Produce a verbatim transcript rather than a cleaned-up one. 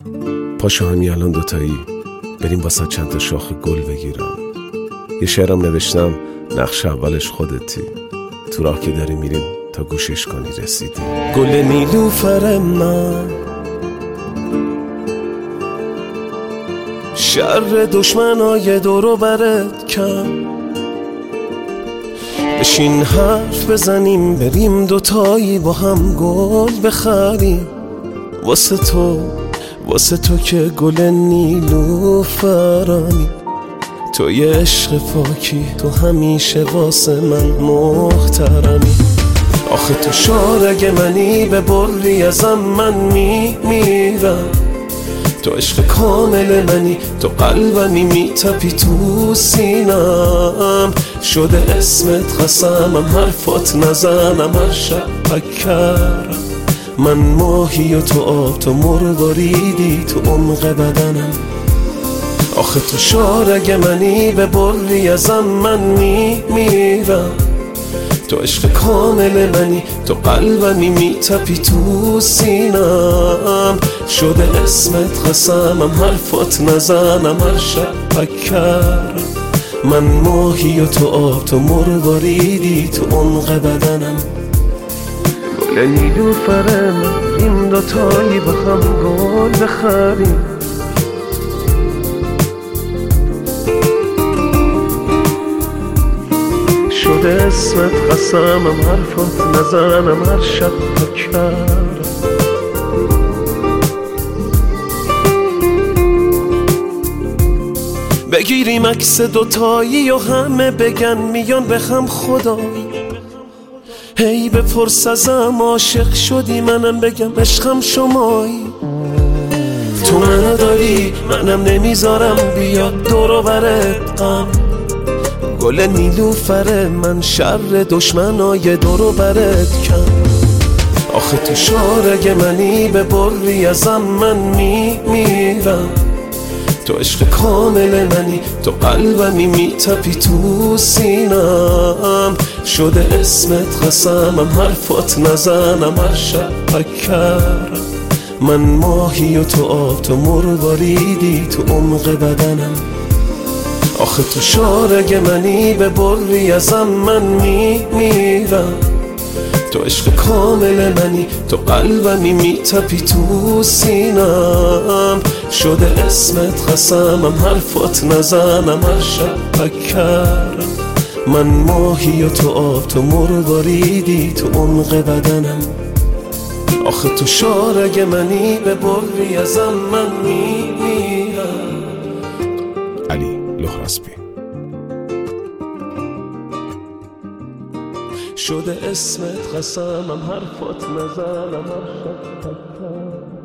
پاشو همین الان دوتایی بریم واسه چند تا شاخ گل بگیرم. یه شعرم نوشتم نقش اولش خودتی، تو راه که داری میریم تا گوشش کنی رسیدی. گل نیلوفر من، شر دشمنای دورو برت کم، بشین حرف بزنیم بریم دوتایی با هم گل بخریم. واسه تو واسه تو که گل نیلوفرانی، تو یه عشق پاکی، تو همیشه واسه من محترمی. آخه تو شارگ منی، به بری ازم من میمیرم. تو عشق کامل منی، تو قلبمی میتپی تو سینم. شده اسمت قسمم، حرفات نزنم هر شب پکرم. من ماهی و تو آب، تو مرواریدی تو عمق بدنم. آخه تو شارگ منی، به بری ازم من میمیرم. تو عشق کامل منی، تو قلبمی میتپی تو سینم. شده اسمت قسمم، حرفات نزنم هر شب پکرم. من ماهی و تو آب، تو مرواریدی تو عمق بدنم. گل نیلوفر من، این دوتایی با هم گل بخریم. شده اسمت قسمم، حرفات نزنم هر شب پکرم. بگیریم عکس دوتایی و همه بگن میان به هم خدایی. هی بپرس ازم عاشق شدی، منم بگم عشقم شمایی. تو منو داری منم نمیذارم بیاد دور و برت غم. گل نیلوفر من، شر دشمنای دور و برت کم. آخه تو شارگ منی، به بری ازم من میمیرم. تو عشق کامل منی، تو قلبمی میتپی تو سینم. شده اسمت قسمم، حرفات نزنم هر شب پکرم. من ماهی و تو آب، تو مرواریدی تو عمق بدنم. آخه تو شارگ منی، به بری ازم من میمیرم. تو عشق کامل منی، تو قلبمی میتپی تو سینم. شده اسمت قسمم، حرفات نزنم هر شب پکرم. من ماهی و تو آب، تو مرواریدی تو عمق بدنم. آخه تو شارگ منی، به بری ازم من میمیرم. علی لخرسبی. شده اسمت قسمم، حرفات نزنم هر شب پکرم.